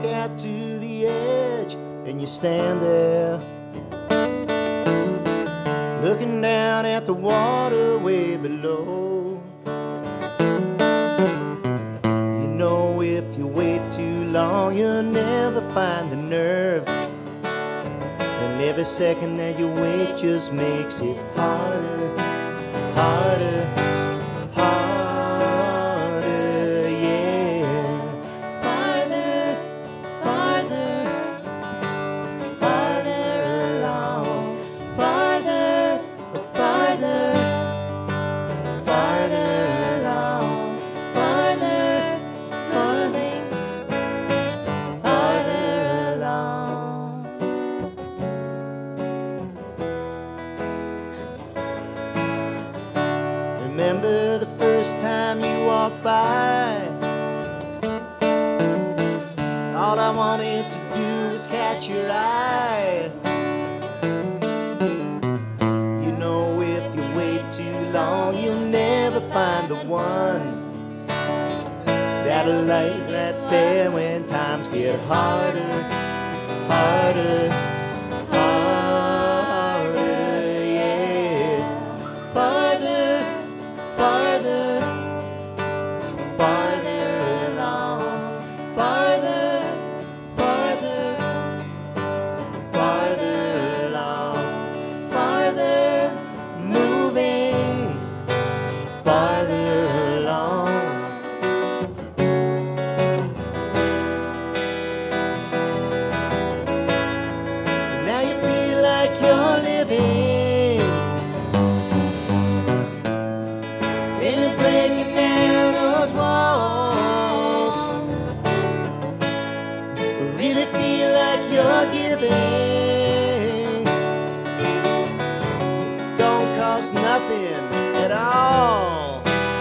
walk out to the edge and you stand there, looking down at the water way below. You know if you wait too long, you'll never find the nerve. And every second that you wait just makes it harder, harder, harder, yeah. Farther, farther, farther along. Farther, farther, farther along. Farther, moving, farther along. Remember the first time you walked by? All I wanted to do was catch your eye. You know if you wait too long, you'll never find the one. That'll light right there when times get harder, harder, harder, yeah. Farther, farther, farther along. Farther, farther, farther along. Farther, moving, farther along. And now you feel like you're living, and you're breaking down those walls. Really feel like you're giving. Don't cost nothing at all.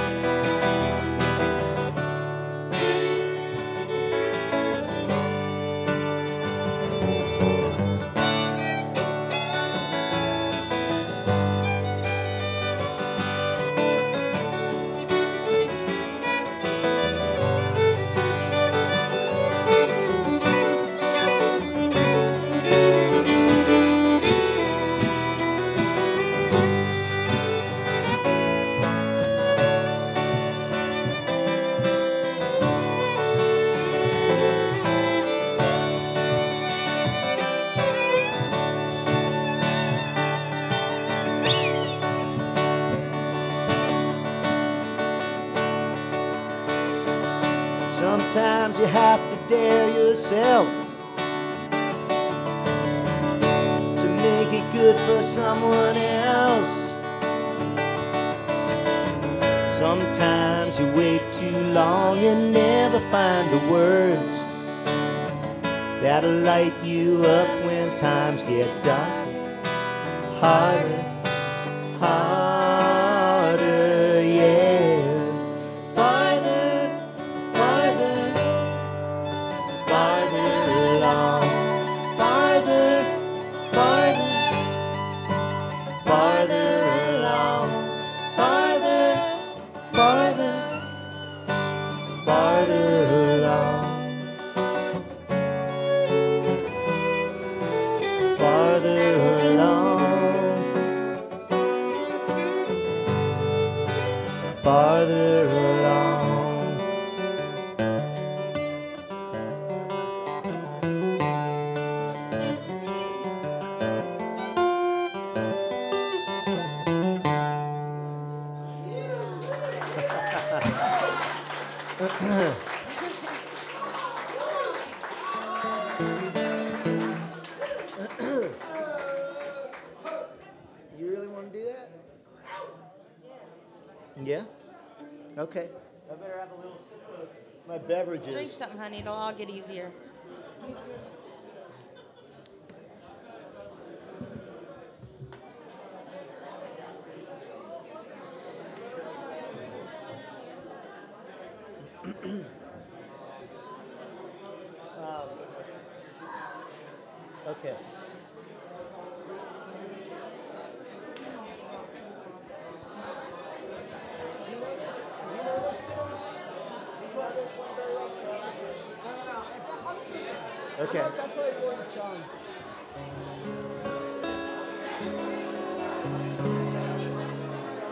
Sometimes you have to dare yourself to make it good for someone else. Sometimes you wait too long, you never find the words that'll light you up when times get dark. Harder, harder, yeah. Farther, farther, farther along. Farther, farther, farther along. Farther, farther, farther along. Farther along. Farther along. You really want to do that? Yeah? Okay. I better have a little sip of my beverages. Drink something, honey. It'll all get easier. Okay. You know this tune? Okay. I'll tell you what is John.